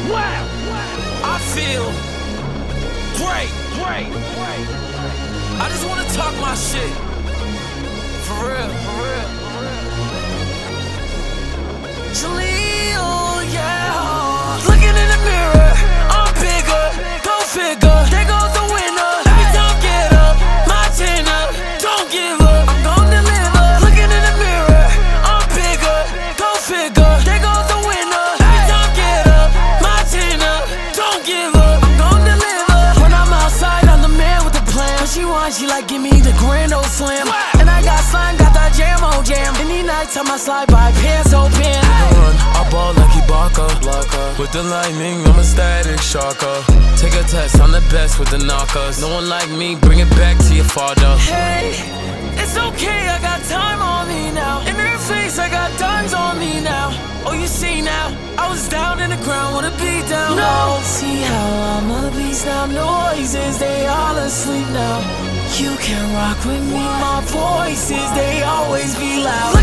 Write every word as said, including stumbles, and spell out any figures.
I feel great, great, great. I just wanna talk my shit. For real, for real, for real. Jaleel, yeah. Looking in the mirror, I'm bigger. Go figure, there goes the winner. Every time get up, my chin up. Don't give up, I'm gon' deliver. Looking in the mirror, I'm bigger. Go figure, there goes the winner. Every time get up, my chin up. Don't give up, I'm gon' deliver. When I'm outside, I'm the man with the plan. When she wants, she like give me the grand old slam. And I got slime, got that jam on jam. Any nighttime I slide by, pants open. I ball like Ibaka, with the lightning, I'm a static shocker. Take a test, I'm the best with the knockers. No one like me, bring it back to your father. Hey, it's okay, I got time on me now. In her face, I got dimes on me now. Oh, you see now, I was down in the ground, wanna be down. No, see how I'm a beast now. Noises, they all asleep now. You can rock with me, my voices, they always be loud.